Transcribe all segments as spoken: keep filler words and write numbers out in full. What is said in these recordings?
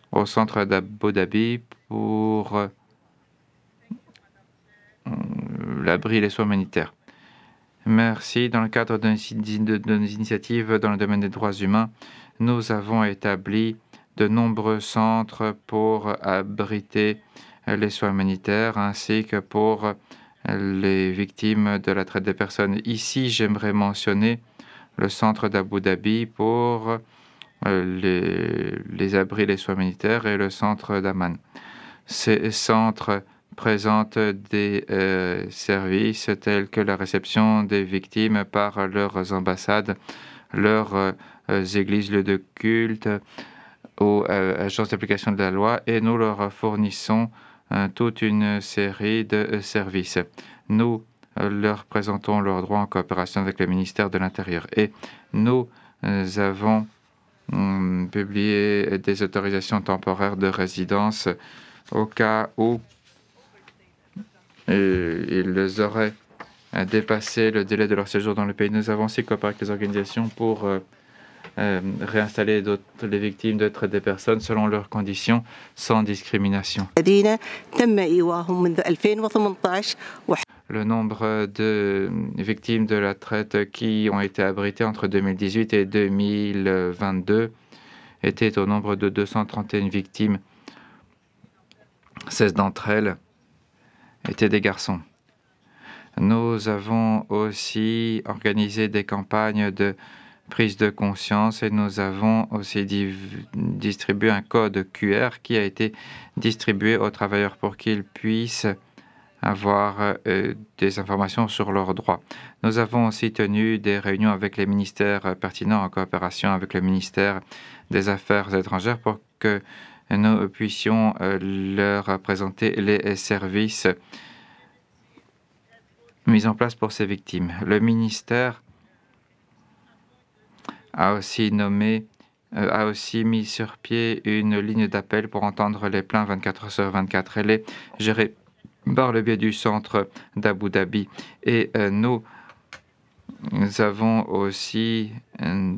au centre d'Abu Dhabi pour euh, l'abri et les soins humanitaires. Merci. Dans le cadre de nos, de nos initiatives dans le domaine des droits humains, nous avons établi de nombreux centres pour abriter les soins humanitaires ainsi que pour les victimes de la traite des personnes. Ici, j'aimerais mentionner le centre d'Abu Dhabi pour les, les abris, les soins humanitaires et le centre d'Amman. Ces centres présentent des euh, services tels que la réception des victimes par leurs ambassades, leurs euh, églises, lieux de culte aux euh, agences d'application de la loi et nous leur fournissons euh, toute une série de euh, services. Nous euh, leur présentons leurs droits en coopération avec le ministère de l'Intérieur et nous euh, avons hum, publié des autorisations temporaires de résidence au cas où euh, ils auraient euh, dépassé le délai de leur séjour dans le pays. Nous avons aussi coopéré avec les organisations pour euh, euh, réinstaller les victimes de traite des personnes selon leurs conditions, sans discrimination. Le nombre de victimes de la traite qui ont été abritées entre deux mille dix-huit et deux mille vingt-deux était au nombre de deux cent trente et une victimes. seize d'entre elles étaient des garçons. Nous avons aussi organisé des campagnes de prise de conscience et nous avons aussi distribué un code Q R qui a été distribué aux travailleurs pour qu'ils puissent avoir euh, des informations sur leurs droits. Nous avons aussi tenu des réunions avec les ministères pertinents en coopération avec le ministère des Affaires étrangères pour que nous puissions euh, leur présenter les services mis en place pour ces victimes. Le ministère a aussi nommé, euh, a aussi mis sur pied une ligne d'appel pour entendre les plaintes vingt-quatre heures sur vingt-quatre. Elle est gérée par le biais du centre d'Abu Dhabi. Et euh, nous, nous avons aussi euh,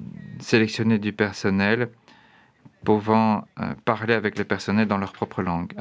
sélectionné du personnel pouvant euh, parler avec le personnel dans leur propre langue.